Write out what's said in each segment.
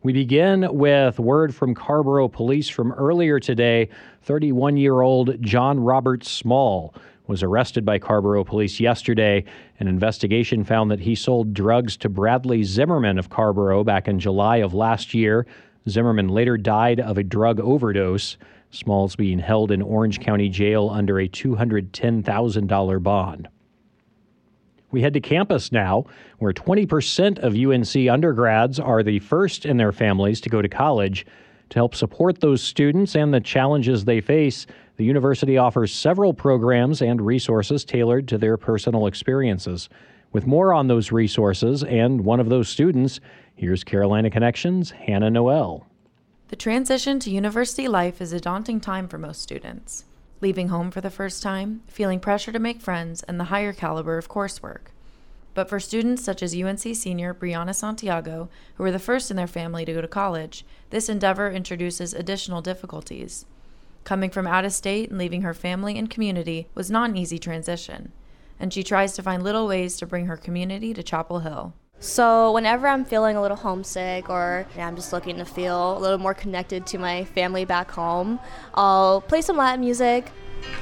We begin with word from Carrboro Police from earlier today. 31-year-old John Robert Small was arrested by Carrboro Police yesterday. An investigation found that he sold drugs to Bradley Zimmerman of Carrboro back in July of last year. Zimmerman later died of a drug overdose. Small's being held in Orange County Jail under a $210,000 bond. We head to campus now, where 20% of UNC undergrads are the first in their families to go to college. To help support those students and the challenges they face, the university offers several programs and resources tailored to their personal experiences. With more on those resources and one of those students, here's Carolina Connections' Hannah Noel. The transition to university life is a daunting time for most students. Leaving home for the first time, feeling pressure to make friends, and the higher caliber of coursework. But for students such as UNC senior Brianna Santiago, who were the first in their family to go to college, this endeavor introduces additional difficulties. Coming from out of state and leaving her family and community was not an easy transition, and she tries to find little ways to bring her community to Chapel Hill. So whenever I'm feeling a little homesick or I'm just looking to feel a little more connected to my family back home, I'll play some Latin music.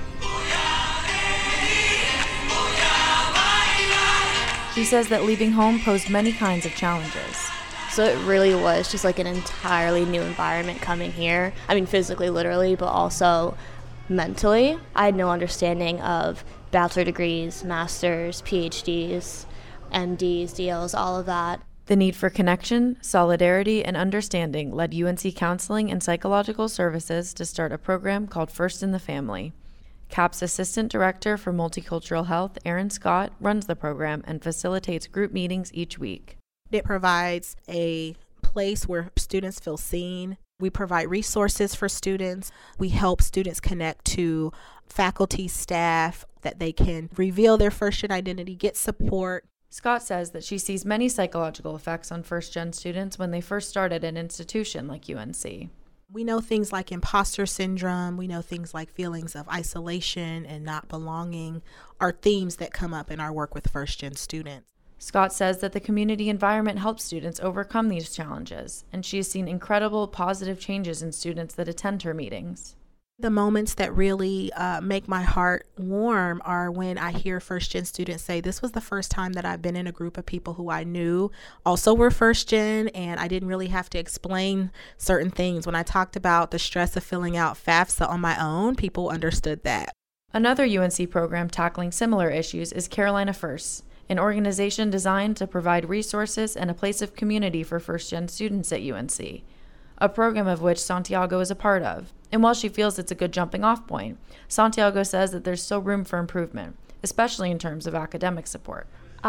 She says that leaving home posed many kinds of challenges. So it really was just like an entirely new environment coming here. I mean, physically, literally, but also mentally. I had no understanding of bachelor degrees, masters, PhDs, MDs, DLs, all of that. The need for connection, solidarity, and understanding led UNC Counseling and Psychological Services to start a program called First in the Family. CAP's Assistant Director for Multicultural Health, Erin Scott, runs the program and facilitates group meetings each week. It provides a place where students feel seen. We provide resources for students. We help students connect to faculty, staff, that they can reveal their first-gen identity, get support. Scott says that she sees many psychological effects on first-gen students when they first start at an institution like UNC. We know things like imposter syndrome. We know things like feelings of isolation and not belonging are themes that come up in our work with first-gen students. Scott says that the community environment helps students overcome these challenges, and she has seen incredible positive changes in students that attend her meetings. The moments that really make my heart warm are when I hear first-gen students say, this was the first time that I've been in a group of people who I knew also were first-gen, and I didn't really have to explain certain things. When I talked about the stress of filling out FAFSA on my own, people understood that. Another UNC program tackling similar issues is Carolina First, an organization designed to provide resources and a place of community for first-gen students at UNC, a program of which Santiago is a part of. And while she feels it's a good jumping-off point, Santiago says that there's still room for improvement, especially in terms of academic support.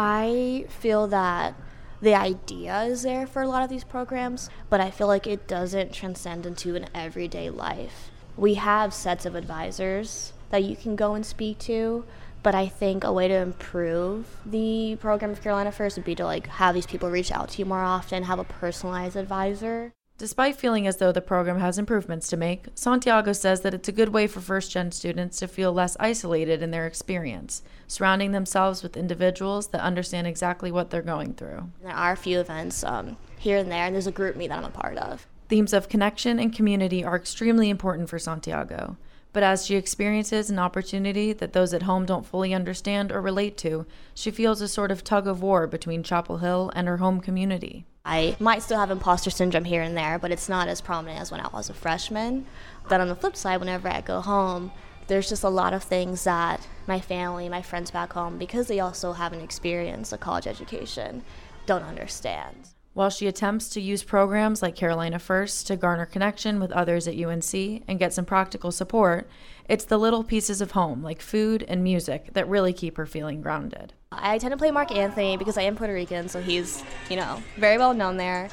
I feel that the idea is there for a lot of these programs, but I feel like it doesn't transcend into an everyday life. We have sets of advisors that you can go and speak to, but I think a way to improve the program of Carolina First would be to have these people reach out to you more often, have a personalized advisor. Despite feeling as though the program has improvements to make, Santiago says that it's a good way for first-gen students to feel less isolated in their experience, surrounding themselves with individuals that understand exactly what they're going through. There are a few events here and there, and there's a group meet that I'm a part of. Themes of connection and community are extremely important for Santiago, but as she experiences an opportunity that those at home don't fully understand or relate to, she feels a sort of tug of war between Chapel Hill and her home community. I might still have imposter syndrome here and there, but it's not as prominent as when I was a freshman. But on the flip side, whenever I go home, there's just a lot of things that my family, my friends back home, because they also haven't experienced a college education, don't understand. While she attempts to use programs like Carolina First to garner connection with others at UNC and get some practical support, it's the little pieces of home, like food and music, that really keep her feeling grounded. I tend to play Mark Anthony because I am Puerto Rican, so he's, very well known there.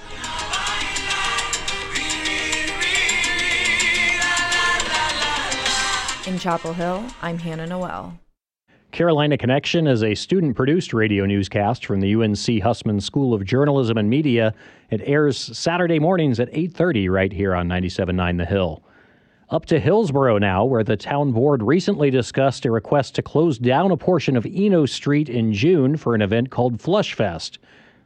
In Chapel Hill, I'm Hannah Noel. Carolina Connection is a student-produced radio newscast from the UNC Hussman School of Journalism and Media. It airs Saturday mornings at 8:30 right here on 97.9 The Hill. Up to Hillsboro now, where the town board recently discussed a request to close down a portion of Eno Street in June for an event called Flush Fest.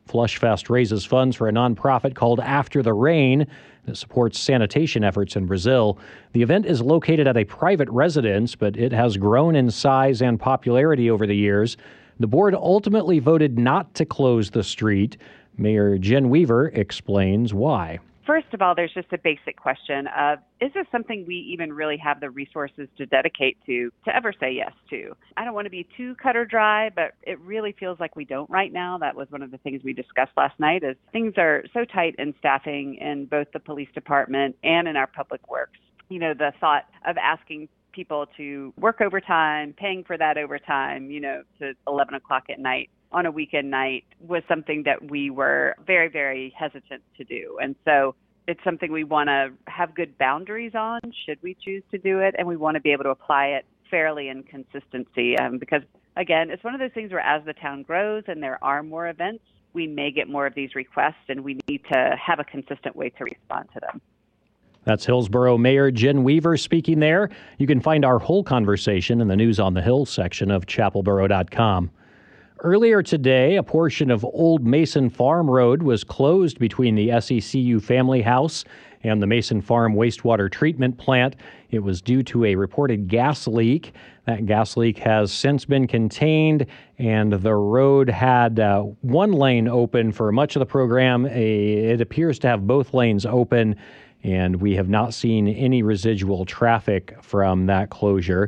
Flushfest raises funds for a nonprofit called After the Rain that supports sanitation efforts in Brazil. The event is located at a private residence, but it has grown in size and popularity over the years. The board ultimately voted not to close the street. Mayor Jen Weaver explains why. First of all, there's just a basic question of, is this something we even really have the resources to dedicate to ever say yes to? I don't want to be too cut or dry, but it really feels like we don't right now. That was one of the things we discussed last night, is things are so tight in staffing in both the police department and in our public works. You know, the thought of asking people to work overtime, paying for that overtime, to 11 o'clock at night on a weekend night was something that we were very, very hesitant to do. And so it's something we want to have good boundaries on should we choose to do it. And we want to be able to apply it fairly and consistency because, again, it's one of those things where as the town grows and there are more events, we may get more of these requests and we need to have a consistent way to respond to them. That's Hillsboro Mayor Jen Weaver speaking there. You can find our whole conversation in the News on the Hill section of chapelboro.com. Earlier today, a portion of Old Mason Farm Road was closed between the SECU Family House and the Mason Farm Wastewater Treatment Plant. It was due to a reported gas leak. That gas leak has since been contained, and the road had one lane open for much of the program. It appears to have both lanes open, and we have not seen any residual traffic from that closure.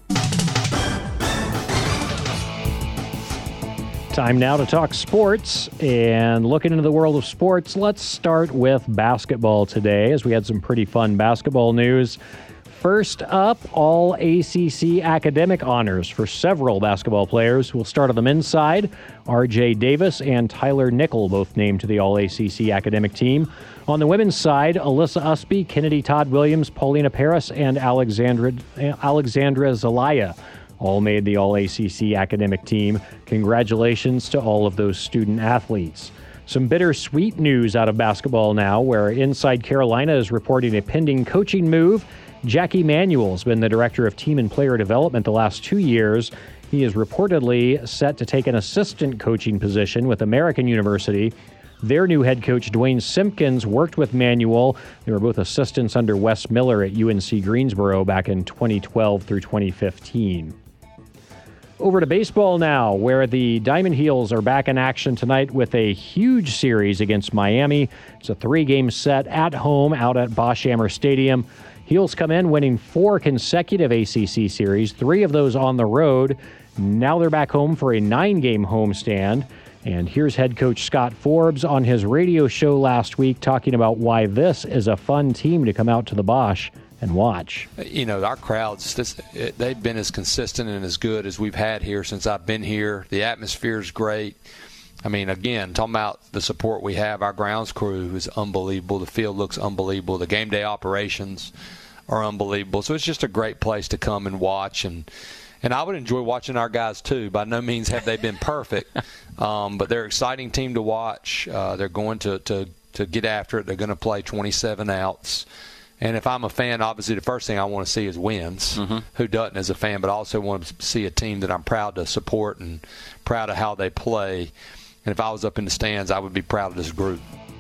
Time now to talk sports, and looking into the world of sports, let's start with basketball today, as we had some pretty fun basketball news. First up, all ACC academic honors for several basketball players. We'll start on the men's side. R.J. Davis and Tyler Nickel both named to the All-ACC academic team. On the women's side, Alyssa Usby, Kennedy Todd Williams, Paulina Paris, and Alexandra Zelaya all made the All-ACC academic team. Congratulations to all of those student athletes. Some bittersweet news out of basketball now, where Inside Carolina is reporting a pending coaching move. Jackie Manuel has been the director of team and player development the last 2 years. He is reportedly set to take an assistant coaching position with American University. Their new head coach, Dwayne Simpkins, worked with Manuel. They were both assistants under Wes Miller at UNC Greensboro back in 2012 through 2015. Over to baseball now, where the Diamond Heels are back in action tonight with a huge series against Miami. It's a 3-game set at home out at Bosch-Ammer Stadium. Heels come in winning 4 consecutive ACC series, 3 of those on the road. Now they're back home for a 9-game homestand. And here's head coach Scott Forbes on his radio show last week talking about why this is a fun team to come out to the Bosch and watch. You know, our crowds, they've been as consistent and as good as we've had here since I've been here. The atmosphere is great. I mean, again, talking about the support we have, our grounds crew is unbelievable. The field looks unbelievable. The game day operations are unbelievable. So it's just a great place to come and watch. And I would enjoy watching our guys, too. By no means have they been perfect, but they're an exciting team to watch. They're going to get after it. They're going to play 27 outs. And if I'm a fan, obviously the first thing I want to see is wins. Mm-hmm. Who doesn't as a fan? But I also want to see a team that I'm proud to support and proud of how they play. And if I was up in the stands, I would be proud of this group.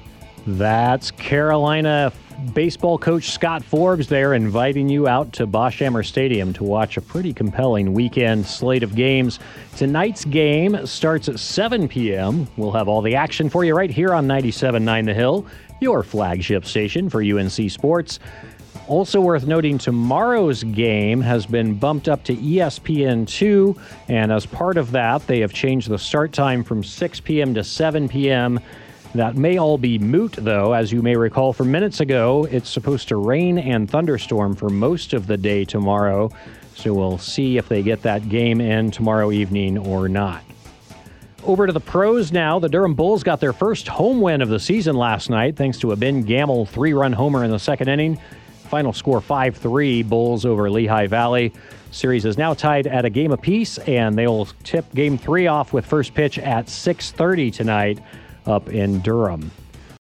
That's Carolina baseball coach Scott Forbes there, inviting you out to Bosch-Ammer Stadium to watch a pretty compelling weekend slate of games. Tonight's game starts at 7 p.m. We'll have all the action for you right here on 97.9 The Hill, your flagship station for UNC Sports. Also worth noting, tomorrow's game has been bumped up to ESPN2, and as part of that, they have changed the start time from 6 p.m. to 7 p.m. That may all be moot, though. As you may recall from minutes ago, it's supposed to rain and thunderstorm for most of the day tomorrow, so we'll see if they get that game in tomorrow evening or not. Over to the pros now. The Durham Bulls got their first home win of the season last night, thanks to a Ben Gamble 3-run homer in the second inning. Final score 5-3, Bulls over Lehigh Valley. Series is now tied at a game apiece, and they will tip Game 3 off with first pitch at 6:30 tonight up in Durham.